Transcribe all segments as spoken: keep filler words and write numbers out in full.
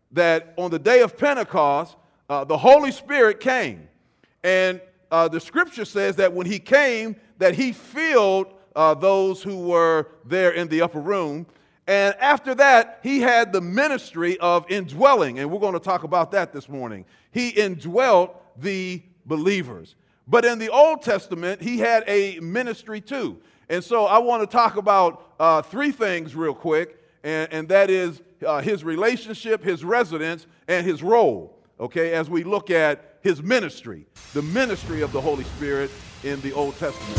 that on the day of Pentecost, uh, the Holy Spirit came. And uh, the scripture says that when he came, that he filled uh, those who were there in the upper room. And after that, he had the ministry of indwelling. And we're going to talk about that this morning. He indwelt the believers. But in the Old Testament, he had a ministry too. And so I want to talk about uh, three things real quick. And, and that is uh, his relationship, his residence, and his role. Okay, as we look at his ministry, the ministry of the Holy Spirit in the Old Testament.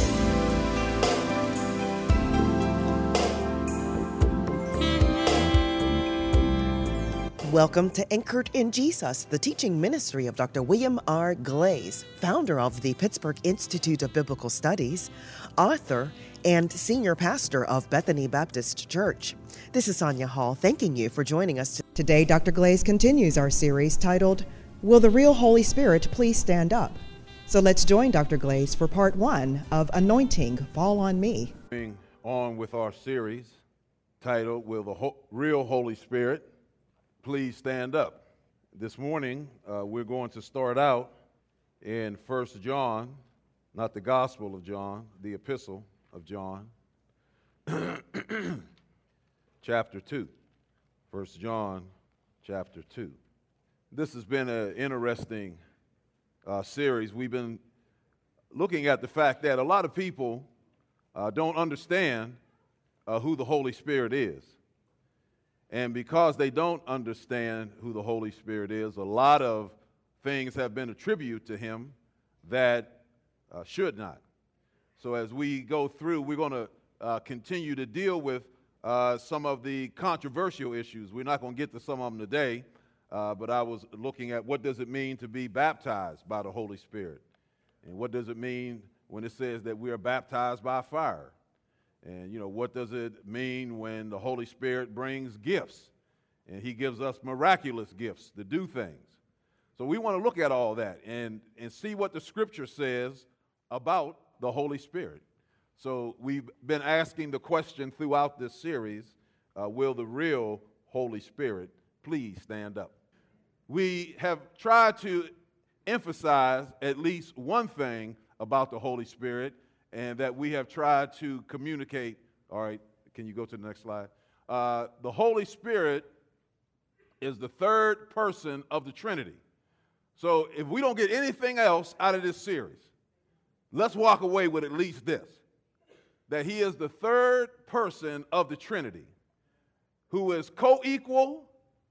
Welcome to Anchored in Jesus, the teaching ministry of Doctor William R. Glaze, founder of the Pittsburgh Institute of Biblical Studies, author, and senior pastor of Bethany Baptist Church. This is Sonia Hall thanking you for joining us. Today, Doctor Glaze continues our series titled, Will the Real Holy Spirit Please Stand Up? So let's join Doctor Glaze for part one of Anointing Fall on Me. Moving on with our series titled, Will the Ho- Real Holy Spirit Please Stand Up? This morning, uh, we're going to start out in First John, not the Gospel of John, the Epistle of John, chapter two. First John, chapter two. This has been an interesting uh, series. We've been looking at the fact that a lot of people uh, don't understand uh, who the Holy Spirit is. And because they don't understand who the Holy Spirit is, a lot of things have been attributed to him that uh, should not. So as we go through, we're going to uh, continue to deal with uh, some of the controversial issues. We're not going to get to some of them today, uh, but I was looking at what does it mean to be baptized by the Holy Spirit? And what does it mean when it says that we are baptized by fire? And, you know, what does it mean when the Holy Spirit brings gifts and he gives us miraculous gifts to do things? So we want to look at all that and, and see what the Scripture says about the Holy Spirit. So we've been asking the question throughout this series, uh, will the real Holy Spirit please stand up? We have tried to emphasize at least one thing about the Holy Spirit, and that we have tried to communicate. All right, can you go to the next slide? Uh, the Holy Spirit is the third person of the Trinity. So if we don't get anything else out of this series, let's walk away with at least this, that he is the third person of the Trinity, who is co-equal,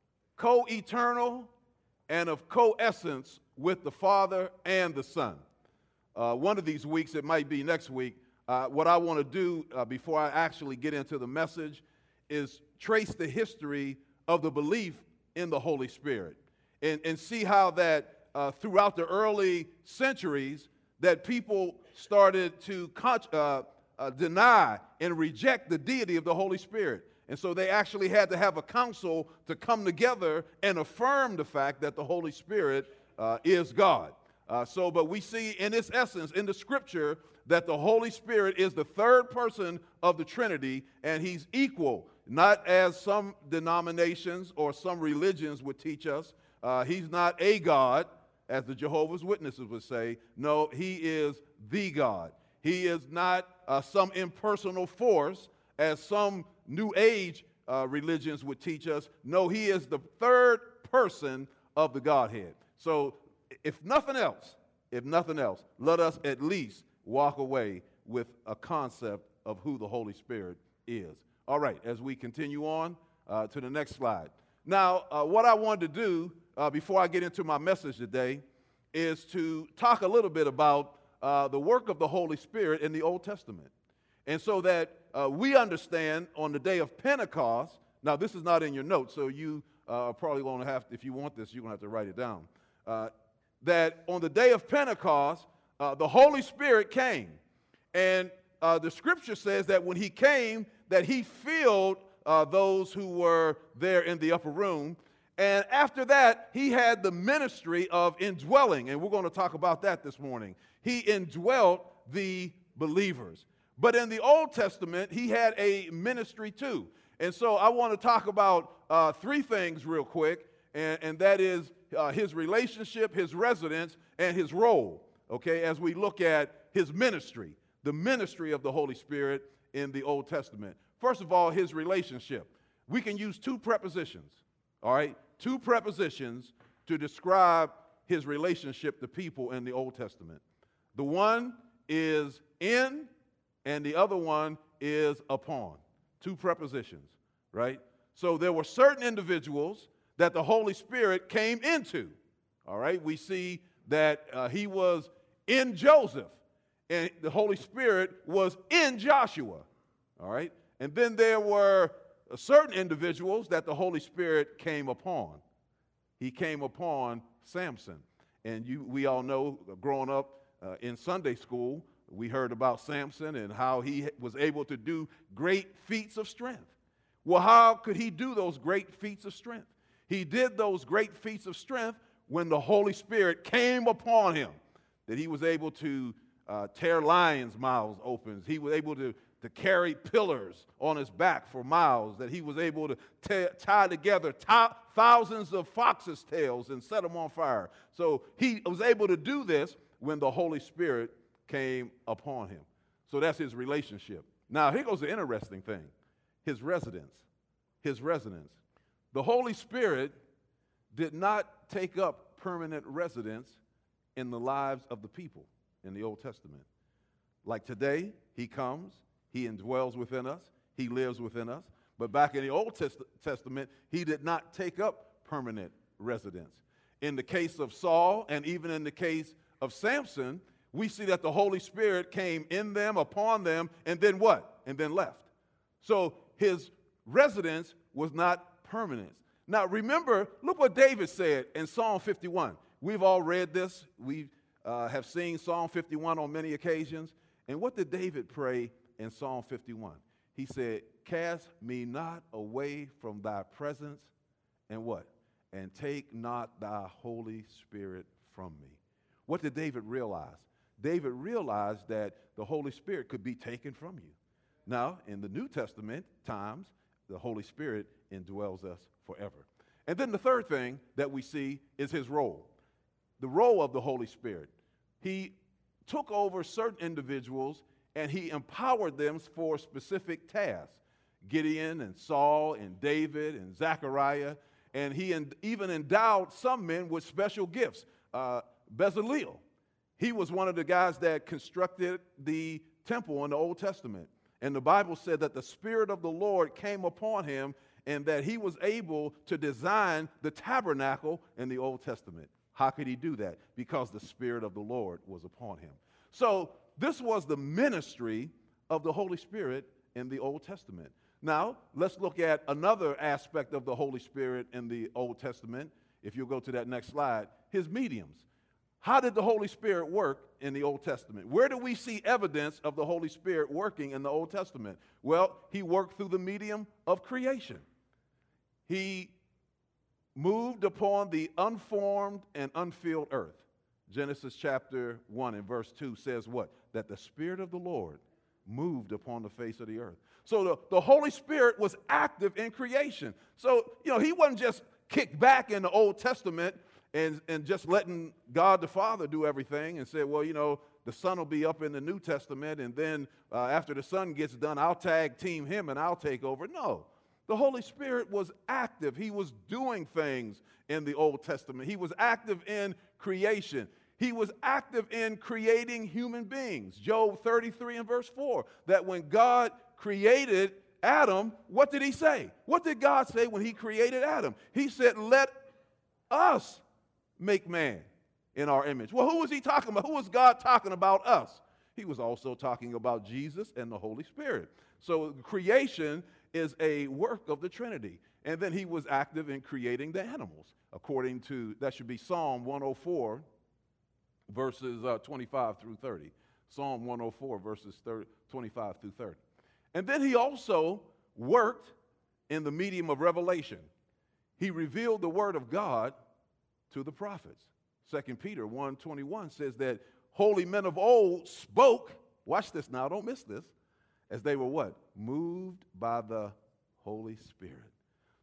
co-eternal, and of co-essence with the Father and the Son. Uh, one of these weeks, it might be next week, uh, what I want to do uh, before I actually get into the message is trace the history of the belief in the Holy Spirit and, and see how that uh, throughout the early centuries that people started to con- uh, uh, deny and reject the deity of the Holy Spirit. And so they actually had to have a council to come together and affirm the fact that the Holy Spirit uh, is God. Uh, so, but we see in its essence, in the Scripture, that the Holy Spirit is the third person of the Trinity, and he's equal, not as some denominations or some religions would teach us. Uh, he's not a God, as the Jehovah's Witnesses would say. No, he is the God. He is not uh, some impersonal force, as some New Age uh, religions would teach us. No, he is the third person of the Godhead. So, if nothing else, if nothing else, let us at least walk away with a concept of who the Holy Spirit is. All right, as we continue on uh, to the next slide. Now, uh, what I wanted to do uh, before I get into my message today is to talk a little bit about uh, the work of the Holy Spirit in the Old Testament. And so that uh, we understand on the day of Pentecost, now this is not in your notes, so you uh, are probably going to have, if you want this, you're going to have to write it down. Uh, that on the day of Pentecost, uh, the Holy Spirit came. And uh, the Scripture says that when he came, that he filled uh, those who were there in the upper room. And after that, he had the ministry of indwelling. And we're going to talk about that this morning. He indwelt the believers. But in the Old Testament, he had a ministry too. And so I want to talk about uh, three things real quick. and, and that is uh, his relationship, his residence, and his role, okay, as we look at his ministry, the ministry of the Holy Spirit in the Old Testament. First of all, his relationship. We can use two prepositions, all right, two prepositions to describe his relationship to people in the Old Testament. The one is in, and the other one is upon. Two prepositions, right? So there were certain individuals that the Holy Spirit came into, all right? We see that uh, he was in Joseph, and the Holy Spirit was in Joshua, all right? And then there were certain individuals that the Holy Spirit came upon. He came upon Samson. And you, we all know, growing up uh, in Sunday school, we heard about Samson and how he was able to do great feats of strength. Well, how could he do those great feats of strength? He did those great feats of strength when the Holy Spirit came upon him, that he was able to uh, tear lions' mouths open. He was able to, to carry pillars on his back for miles, that he was able to t- tie together t- thousands of foxes' tails and set them on fire. So he was able to do this when the Holy Spirit came upon him. So that's his relationship. Now, here goes the interesting thing. His residence. His residence. The Holy Spirit did not take up permanent residence in the lives of the people in the Old Testament. Like today, he comes, he indwells within us, he lives within us. But back in the Old Test- Testament, he did not take up permanent residence. In the case of Saul, and even in the case of Samson, we see that the Holy Spirit came in them, upon them, and then what? And then left. So his residence was not permanent. Now remember, look what David said in Psalm fifty-one. We've all read this. We uh, have seen Psalm fifty-one on many occasions. And what did David pray in Psalm fifty-one? He said, cast me not away from thy presence, and what? And take not thy Holy Spirit from me. What did David realize? David realized that the Holy Spirit could be taken from you. Now, in the New Testament times, the Holy Spirit indwells us forever. And then the third thing that we see is his role. The role of the Holy Spirit. He took over certain individuals and he empowered them for specific tasks. Gideon and Saul and David and Zechariah. And he en- even endowed some men with special gifts. Uh, Bezalel. He was one of the guys that constructed the temple in the Old Testament. And the Bible said that the Spirit of the Lord came upon him and that he was able to design the tabernacle in the Old Testament. How could he do that? Because the Spirit of the Lord was upon him. So this was the ministry of the Holy Spirit in the Old Testament. Now, let's look at another aspect of the Holy Spirit in the Old Testament. If you'll go to that next slide, his mediums. How did the Holy Spirit work in the Old Testament? Where do we see evidence of the Holy Spirit working in the Old Testament? Well, he worked through the medium of creation. He moved upon the unformed and unfilled earth. Genesis chapter one and verse two says what? That the Spirit of the Lord moved upon the face of the earth. So the, the Holy Spirit was active in creation. So, you know, he wasn't just kicked back in the Old Testament And, and just letting God the Father do everything and said, well, you know, the Son will be up in the New Testament, and then uh, after the Son gets done, I'll tag team him and I'll take over. No, the Holy Spirit was active. He was doing things in the Old Testament. He was active in creation. He was active in creating human beings. Job thirty-three and verse four, that when God created Adam, what did he say? What did God say when he created Adam? He said, let us make man in our image. Well, who was he talking about? Who was God talking about us? He was also talking about Jesus and the Holy Spirit. So creation is a work of the Trinity. And then he was active in creating the animals, according to, that should be Psalm one oh four, verses uh, twenty-five through thirty. Psalm one oh four, verses thirty, twenty-five through thirty. And then he also worked in the medium of revelation. He revealed the word of God to the prophets. Second Peter one twenty-one says that holy men of old spoke, watch this now, don't miss this, as they were what? Moved by the Holy Spirit.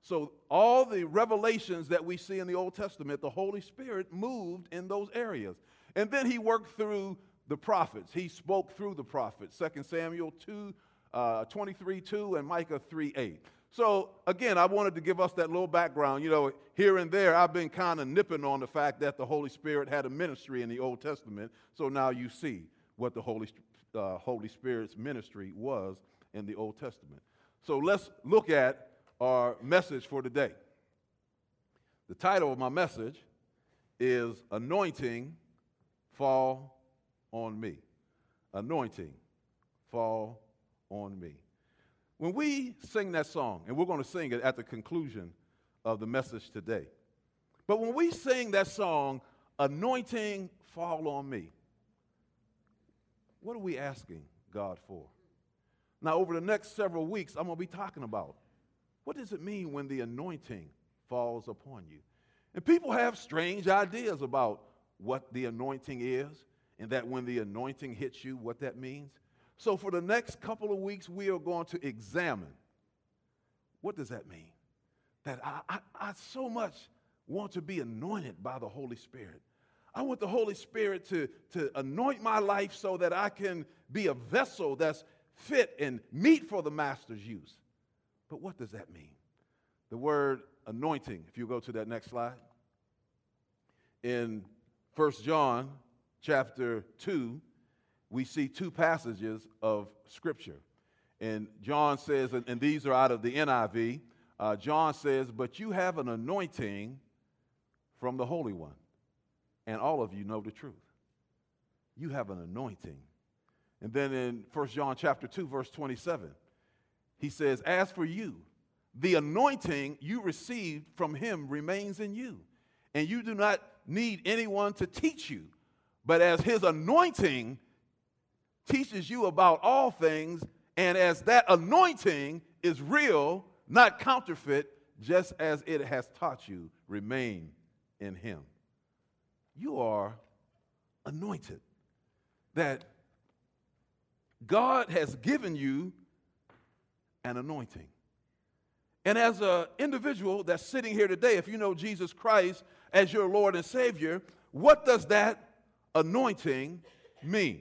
So all the revelations that we see in the Old Testament, the Holy Spirit moved in those areas. And then he worked through the prophets. He spoke through the prophets, Second Samuel two, uh, twenty-three two and Micah three eight. So again, I wanted to give us that little background. You know, here and there, I've been kind of nipping on the fact that the Holy Spirit had a ministry in the Old Testament. So now you see what the Holy, uh, Holy Spirit's ministry was in the Old Testament. So let's look at our message for today. The title of my message is Anointing Fall on Me. Anointing Fall on Me. When we sing that song, and we're going to sing it at the conclusion of the message today, but when we sing that song, Anointing Fall on Me, what are we asking God for? Now, over the next several weeks, I'm going to be talking about what does it mean when the anointing falls upon you? And people have strange ideas about what the anointing is, and that when the anointing hits you, what that means. So for the next couple of weeks, we are going to examine what does that mean? That I, I, I so much want to be anointed by the Holy Spirit. I want the Holy Spirit to, to anoint my life so that I can be a vessel that's fit and meet for the Master's use. But what does that mean? The word anointing, if you go to that next slide. In First John chapter two, we see two passages of Scripture. And John says, and, and these are out of the N I V, uh, John says, but you have an anointing from the Holy One. And all of you know the truth. You have an anointing. And then in First John chapter two, verse twenty-seven, he says, as for you, the anointing you received from him remains in you, and you do not need anyone to teach you. But as his anointing teaches you about all things, and as that anointing is real, not counterfeit, just as it has taught you, remain in him. You are anointed. That God has given you an anointing. And as an individual that's sitting here today, if you know Jesus Christ as your Lord and Savior, what does that anointing mean?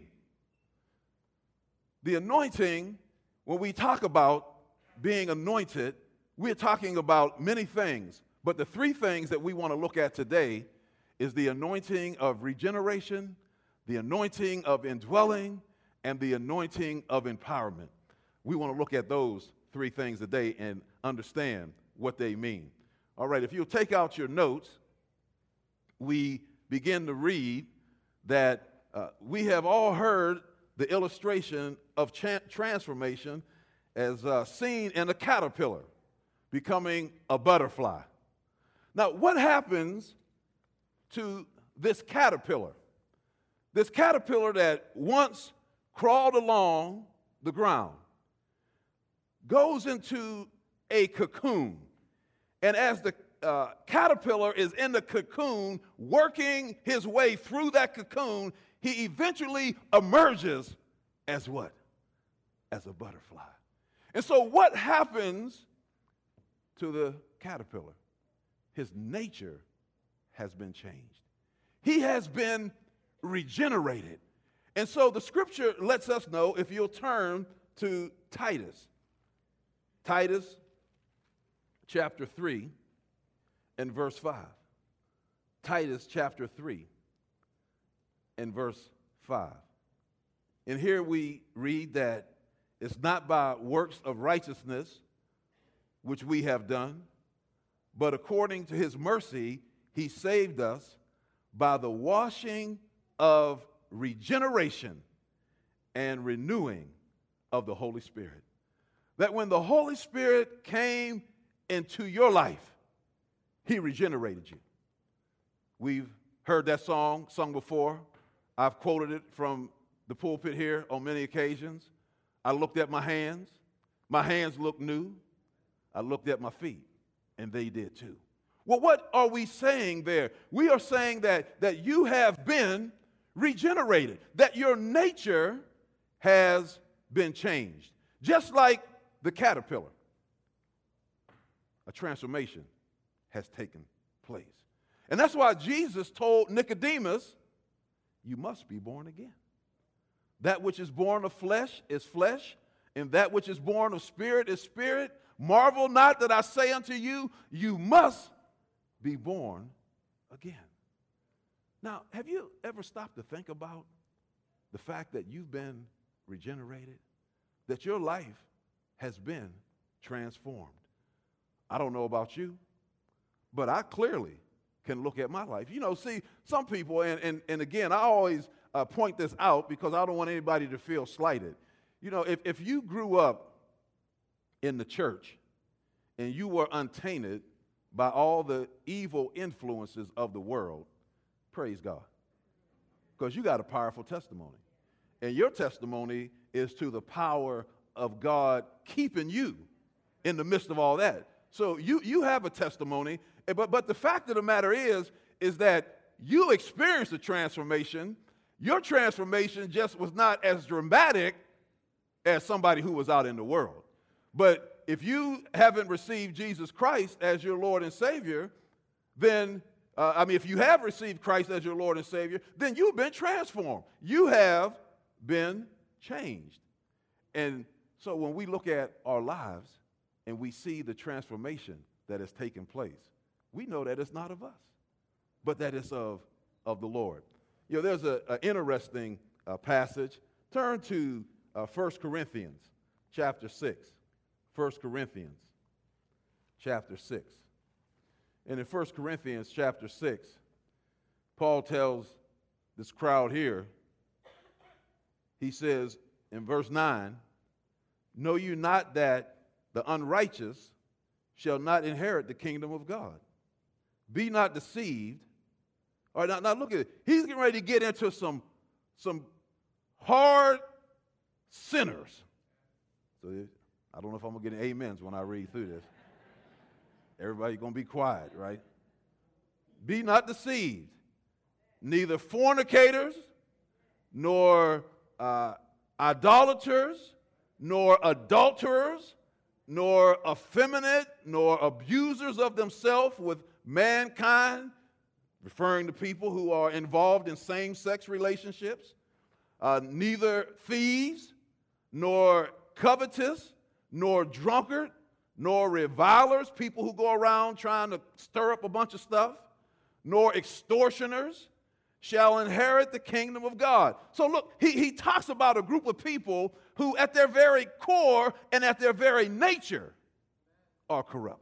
The anointing, when we talk about being anointed, we're talking about many things. But the three things that we want to look at today is the anointing of regeneration, the anointing of indwelling, and the anointing of empowerment. We want to look at those three things today and understand what they mean. All right, if you'll take out your notes, we begin to read that uh, we have all heard the illustration of cha- transformation as uh, seen in a caterpillar becoming a butterfly. Now, what happens to this caterpillar? This caterpillar that once crawled along the ground goes into a cocoon. And as the uh, caterpillar is in the cocoon, working his way through that cocoon, he eventually emerges as what? As a butterfly. And so what happens to the caterpillar? His nature has been changed. He has been regenerated. And so the scripture lets us know, if you'll turn to Titus. Titus chapter three and verse five. Titus chapter three and verse five. And here we read that it's not by works of righteousness which we have done, but according to his mercy, he saved us by the washing of regeneration and renewing of the Holy Spirit. That when the Holy Spirit came into your life, he regenerated you. We've heard that song sung before. I've quoted it from the pulpit here on many occasions. I looked at my hands. My hands looked new. I looked at my feet, and they did too. Well, what are we saying there? We are saying that, that you have been regenerated, that your nature has been changed. Just like the caterpillar. a transformation has taken place. And that's why Jesus told Nicodemus, you must be born again. That which is born of flesh is flesh, and that which is born of spirit is spirit. Marvel not that I say unto you, you must be born again. Now, have you ever stopped to think about the fact that you've been regenerated, that your life has been transformed? I don't know about you, but I clearly can look at my life. You know, see, some people, and, and, and again, I always uh, point this out because I don't want anybody to feel slighted. You know, if, if you grew up in the church and you were untainted by all the evil influences of the world, praise God, because you got a powerful testimony. And your testimony is to the power of God keeping you in the midst of all that. So you, you have a testimony, but, but the fact of the matter is, is that you experienced a transformation. Your transformation just was not as dramatic as somebody who was out in the world. But if you haven't received Jesus Christ as your Lord and Savior, then, uh, I mean, if you have received Christ as your Lord and Savior, then you've been transformed. You have been changed. And so when we look at our lives and we see the transformation that has taken place, we know that it's not of us, but that it's of, of the Lord. You know, there's an interesting uh, passage. Turn to uh, First Corinthians chapter six. First Corinthians chapter six. And in First Corinthians chapter six, Paul tells this crowd here, he says in verse nine, know you not that the unrighteous shall not inherit the kingdom of God? Be not deceived. All right, now, now look at it. He's getting ready to get into some, some hard sinners. So I don't know if I'm going to get any amens when I read through this. Everybody's going to be quiet, right? Be not deceived. Neither fornicators, nor uh, idolaters, nor adulterers, nor effeminate, nor abusers of themselves with mankind, referring to people who are involved in same-sex relationships, uh, neither thieves, nor covetous, nor drunkard, nor revilers, people who go around trying to stir up a bunch of stuff, nor extortioners shall inherit the kingdom of God. So look, he, he talks about a group of people who at their very core and at their very nature are corrupt.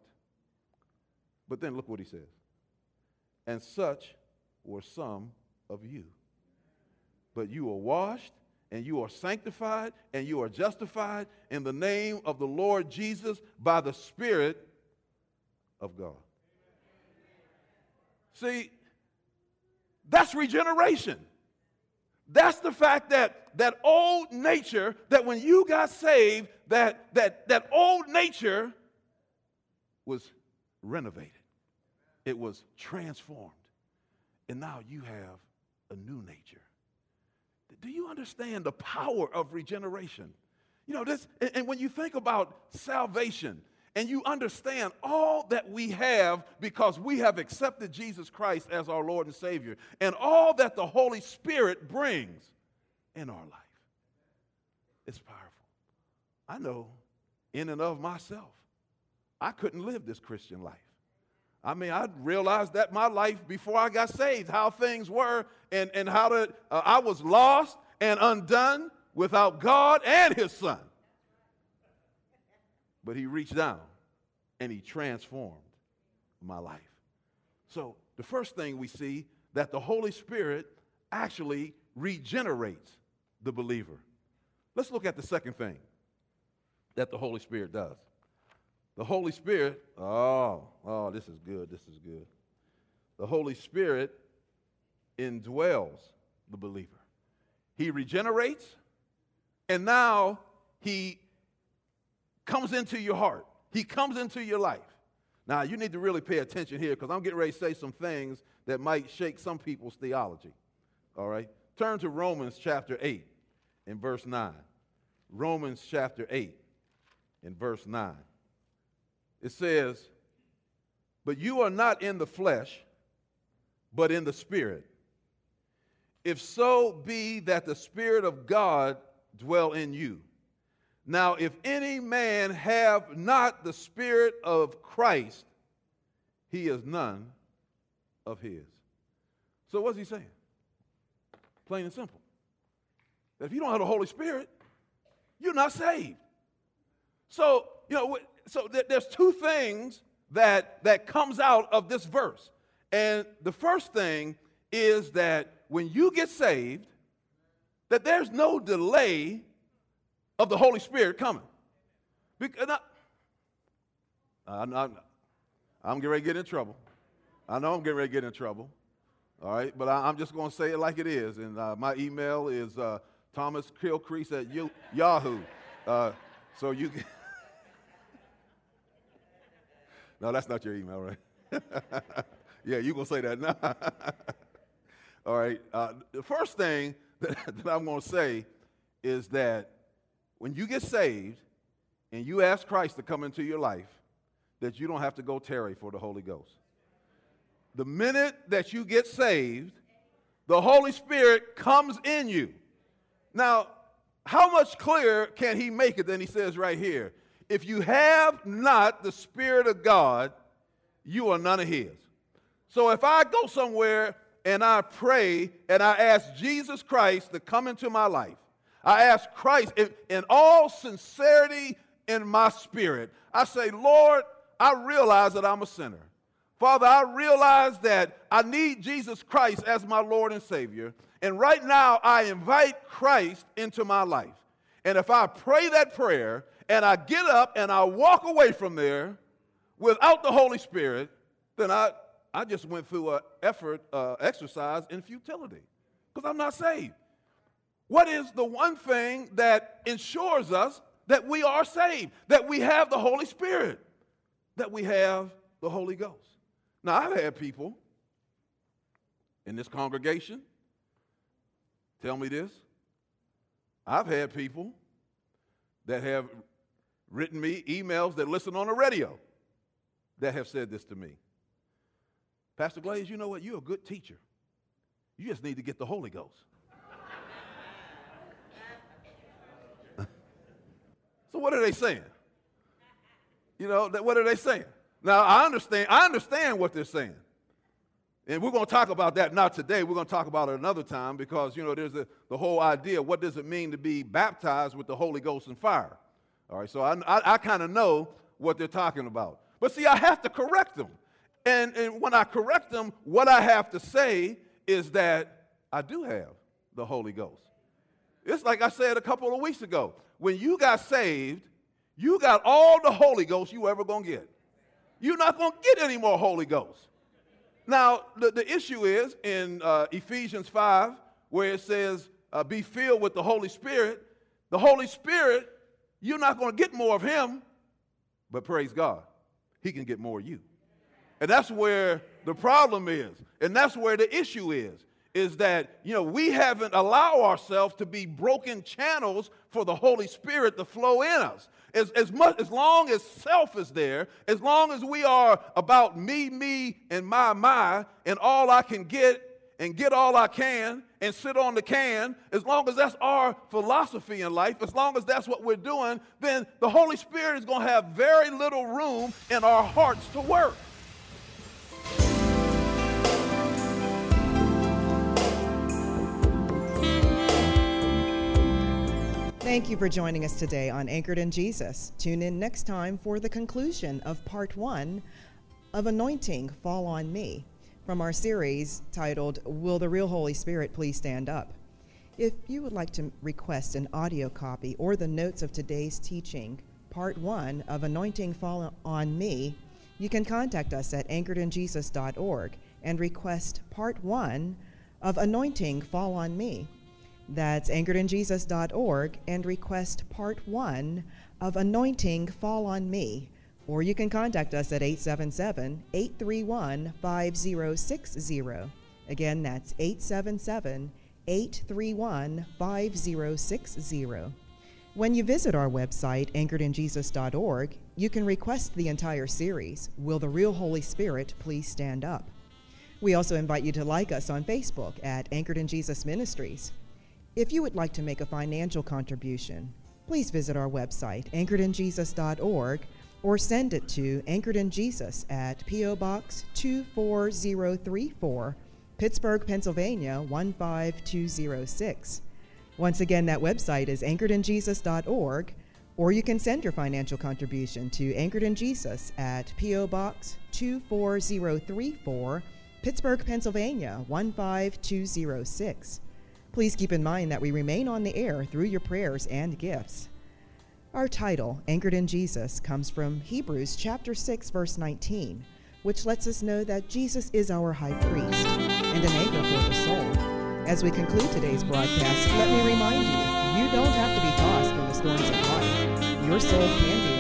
But then look what he says. And such were some of you. But you are washed, and you are sanctified, and you are justified in the name of the Lord Jesus by the Spirit of God. See, that's regeneration. That's the fact that that old nature, that when you got saved, that, that, that old nature was renovated. It was transformed. And now you have a new nature. Do you understand the power of regeneration? You know, this, and, and when you think about salvation, and you understand all that we have because we have accepted Jesus Christ as our Lord and Savior, and all that the Holy Spirit brings in our life, it's powerful. I know in and of myself, I couldn't live this Christian life. I mean, I realized that my life before I got saved, how things were, and, and how to, uh, I was lost and undone without God and His Son. But He reached down and He transformed my life. So the first thing we see, that the Holy Spirit actually regenerates the believer. Let's look at the second thing that the Holy Spirit does. The Holy Spirit, oh, oh, this is good, this is good. The Holy Spirit indwells the believer. He regenerates, and now He comes into your heart. He comes into your life. Now, you need to really pay attention here because I'm getting ready to say some things that might shake some people's theology. All right? Turn to Romans chapter eight in verse nine. Romans chapter eight in verse nine. It says, but you are not in the flesh, but in the Spirit. If so be that the Spirit of God dwell in you. Now, if any man have not the Spirit of Christ, he is none of his. So what's he saying? Plain and simple. That if you don't have the Holy Spirit, you're not saved. So, you know, so there's two things that, that comes out of this verse. And the first thing is that when you get saved, that there's no delay of the Holy Spirit coming. Because I, I'm, I'm, I'm getting ready to get in trouble. I know I'm getting ready to get in trouble. All right, but I, I'm just going to say it like it is. And uh, my email is uh, Thomas Kilcrease at you, Yahoo. Uh, so you can. No, that's not your email, right? Yeah, you're going to say that now. All right, uh, the first thing that, that I'm going to say is that when you get saved and you ask Christ to come into your life, that you don't have to go tarry for the Holy Ghost. The minute that you get saved, the Holy Spirit comes in you. Now, how much clearer can he make it than he says right here? If you have not the Spirit of God, you are none of his. So if I go somewhere and I pray and I ask Jesus Christ to come into my life, I ask Christ in, in all sincerity in my spirit, I say, Lord, I realize that I'm a sinner. Father, I realize that I need Jesus Christ as my Lord and Savior. And right now, I invite Christ into my life. And if I pray that prayer and I get up and I walk away from there without the Holy Spirit, then I, I just went through an effort, uh, exercise in futility because I'm not saved. What is the one thing that ensures us that we are saved, that we have the Holy Spirit, that we have the Holy Ghost? Now, I've had people in this congregation tell me this. I've had people that have written me emails that listen on the radio that have said this to me. Pastor Glaze, you know what? You're a good teacher. You just need to get the Holy Ghost. So what are they saying? You know, what are they saying? Now, I understand, I understand what they're saying. And we're going to talk about that not today. We're going to talk about it another time because, you know, there's a, the whole idea, what does it mean to be baptized with the Holy Ghost and fire? All right, so I, I, I kind of know what they're talking about. But see, I have to correct them. And, and when I correct them, what I have to say is that I do have the Holy Ghost. It's like I said a couple of weeks ago. When you got saved, you got all the Holy Ghost you ever going to get. You're not going to get any more Holy Ghost. Now, the, the issue is in uh, Ephesians five, where it says, uh, be filled with the Holy Spirit. The Holy Spirit, you're not going to get more of him, but praise God, he can get more of you. And that's where the problem is. And that's where the issue is, is that, you know, we haven't allowed ourselves to be broken channels for the Holy Spirit to flow in us. As, as much, as long as self is there, as long as we are about me, me, and my, my, and all I can get, and get all I can, and sit on the can, as long as that's our philosophy in life, as long as that's what we're doing, then the Holy Spirit is going to have very little room in our hearts to work. Thank you for joining us today on Anchored in Jesus. Tune in next time for the conclusion of part one of Anointing Fall on Me from our series titled, Will the Real Holy Spirit Please Stand Up? If you would like to request an audio copy or the notes of today's teaching, part one of Anointing Fall on Me, you can contact us at anchored in jesus dot org and request part one of Anointing Fall on Me. That's anchored in jesus dot org and request part one of Anointing Fall on Me. Or you can contact us at eight seven seven, eight three one, five zero six zero. Again, that's eight seven seven, eight three one, five zero six zero. When you visit our website, anchored in jesus dot org, you can request the entire series, Will the Real Holy Spirit Please Stand Up? We also invite you to like us on Facebook at Anchored in Jesus Ministries. If you would like to make a financial contribution, please visit our website, anchored in jesus dot org, or send it to Anchored in Jesus at P O Box two four zero three four, Pittsburgh, Pennsylvania one five two zero six. Once again, that website is anchored in jesus dot org, or you can send your financial contribution to Anchored in Jesus at P O Box two four zero three four, Pittsburgh, Pennsylvania one five two zero six. Please keep in mind that we remain on the air through your prayers and gifts. Our title, Anchored in Jesus, comes from Hebrews chapter six, verse nineteen, which lets us know that Jesus is our high priest and an anchor for the soul. As we conclude today's broadcast, let me remind you, you don't have to be tossed in the storms of life. Your soul can be